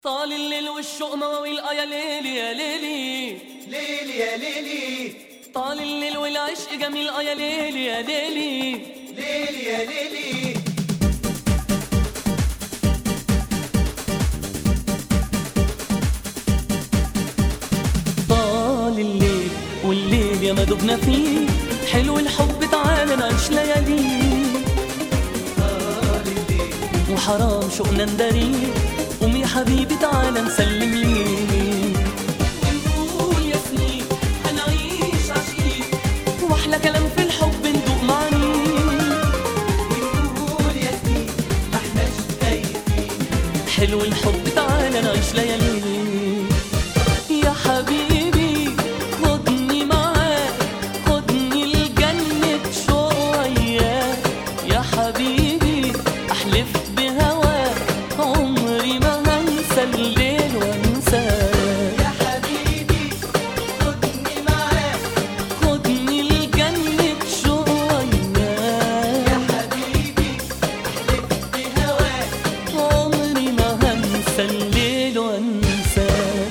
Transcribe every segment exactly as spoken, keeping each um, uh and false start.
طال الليل والشوق مواويل آه يا ليلي يا ليلي ليلي يا ليلي. طال الليل والعشق جميل آه يا ليلي يا ليلي ليلي يا ليلي. طال الليل والليل يا ما دبنا فيه، حلو الحب تعالى نعيش لياليه. طال الليل وحرام شوقنا نداريه، قوم يا حبيبي تعالى نسلم ليه. ونقول يا سنين هنعيش عشقين، واحلى كلام في الحب ندوق معانيه. ونقول يا سنين ما احناش خايفين، حلو الحب تعالى نعيش لياليه. يا حبيبي خدني معاك، خدني لجنة شوق وياك. يا حبيبي أحلف بهواك، عمري ما هنسى الليل وانساك. يا حبيبي خدني معاك، خدني لجنة شوق وياك. يا حبيبي احلف بهواك، عمري ما هنسى الليل وانساك.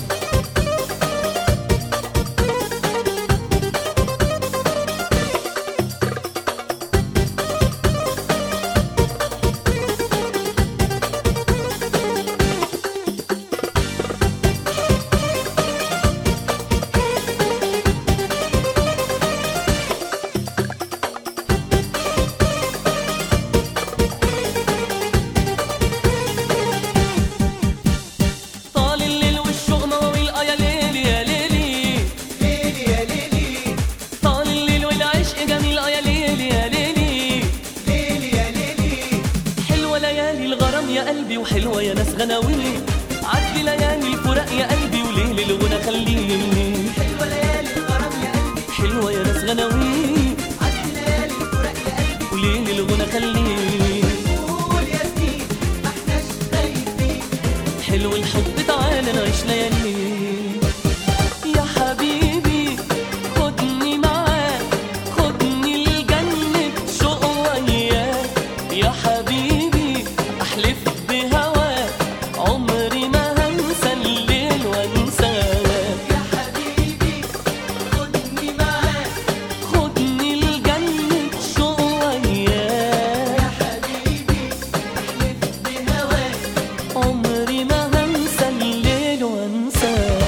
طال الليل والشوق مواويل آه يا ليلي يا ليلي ليلي يا ليلي. طال الليل والعشق جميل آه يا ليلي يا ليلي ليلي يا ليلي. حلوة ليالي الغرام يا قلبي، وحلوة يا ناس غناويل. عدي ليالي الفراق يا قلبي، وليل الغنى خليه. حلوة ليالي الغرام يا قلبي، حلوة يا ناس غناويل، عدي ليالي الفراق يا قلبي. وليل الغنى خليه. ونقول يا سنين ما احناش خايفين، حلو الحب تعالى نعيش لياليه. يا حبيبي خدني معاك، خدني لجنة شوق وياك. يا حبيبي أحلف بهواك، عمري ما هنسى الليل وانساك. يا حبيبي خدني معاك، خدني لجنة شوق وياك. يا حبيبي احلف بهواك، عمري ما هنسى الليل وانساك.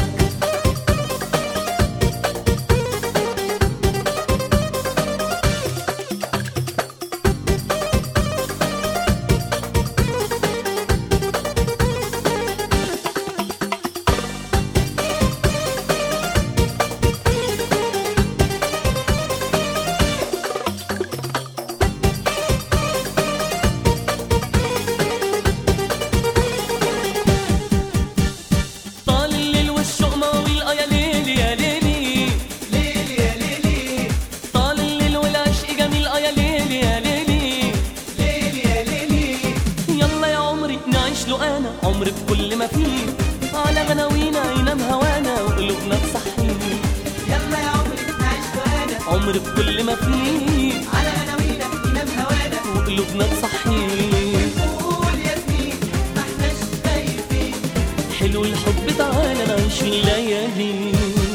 طال الليل والشوق مواويل آه يا ليلي يا ليلي ليلي يا ليلي. طال الليل والعشق جميل آه يا ليلي يا ليلي ليلي يا ليلي. يلا يا عمري نعيش له أنا عمري بكل ما فيه، على غناوينا ينام هوانا وقلوبنا تصحيه. يلا يا عمري نعيش وانا، عمري بكل ما فيه، على عناوينا ينام هوانا. وقلوبنا تصحيه. ونقول يا سنين ما احناش خايفين، حلو الحب تعالى نعيش الليالي.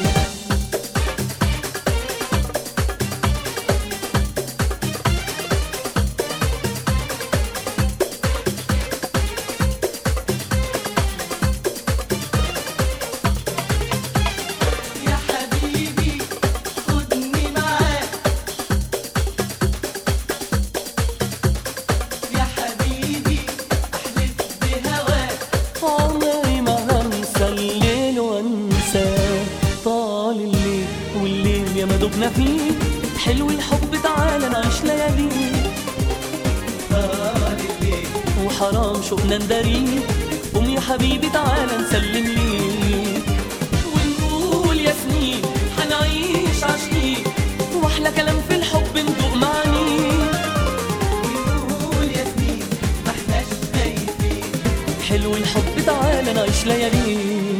يا حبيبي خدني معاك، يا حبيبي احلف بهواك، عمري ما هنسى الليل وانساك. طال الليل والليل يا ما دبنا فيه، حلو الحب تعالى نعيش لياليه. طال الليل وحرام شوقنا نداريه، قوم يا حبيبي تعالى نسلم ليه. ونقول يا سنين هنعيش عشقين، واحلى كلام في الحب ندوق معانيه. ونقول يا سنين ما احناش خايفين، حلو الحب تعالى نعيش لياليه.